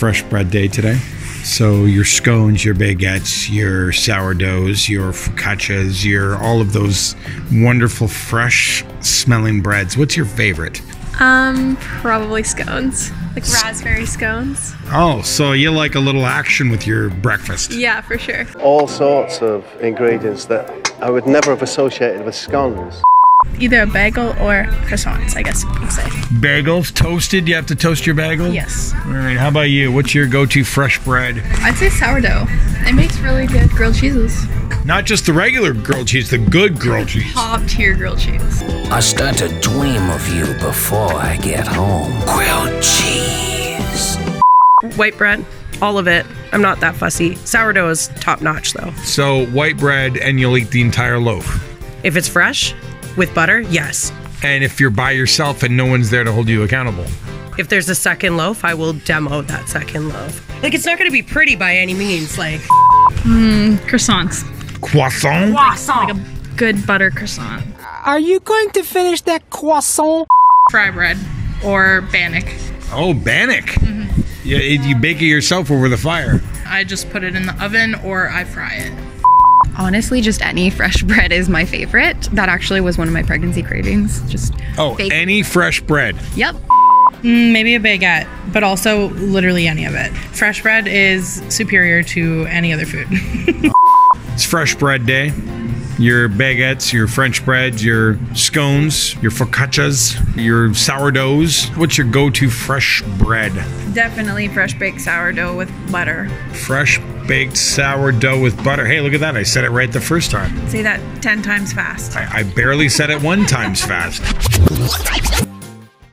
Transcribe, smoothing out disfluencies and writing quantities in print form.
fresh bread day today. So your scones, your baguettes, your sourdoughs, your focaccias, your all of those wonderful fresh smelling breads. What's your favorite? Probably scones. Like raspberry scones. Oh, so you like a little action with your breakfast. Yeah, for sure. All sorts of ingredients that I would never have associated with scones. Either a bagel or croissants, I guess you could say. Bagels, toasted? You have to toast your bagel? Yes. All right, how about you? What's your go-to fresh bread? I'd say sourdough. It makes really good grilled cheeses. Not just the regular grilled cheese, the good grilled cheese. Top tier grilled cheese. I start to dream of you before I get home. Grilled cheese. White bread, all of it. I'm not that fussy. Sourdough is top notch though. So white bread and you'll eat the entire loaf. If it's fresh, with butter, yes. And if you're by yourself and no one's there to hold you accountable. If there's a second loaf, I will demo that second loaf. Like, it's not going to be pretty by any means. Like, Croissants. Croissant? Like a good butter croissant. Are you going to finish that croissant? Fry bread or bannock. Oh, bannock. Yeah, you bake it yourself over the fire. I just put it in the oven or I fry it. Honestly, just any fresh bread is my favorite. That actually was one of my pregnancy cravings. Just any fresh bread. Yep. Maybe a baguette, but also literally any of it. Fresh bread is superior to any other food. It's fresh bread day. Your baguettes, your French breads, your scones, your focaccias, your sourdoughs. What's your go-to fresh bread? Definitely fresh baked sourdough with butter. Fresh baked sourdough with butter. Hey, look at that. I said it right the first time. Say that 10 times fast. I barely said it one times fast.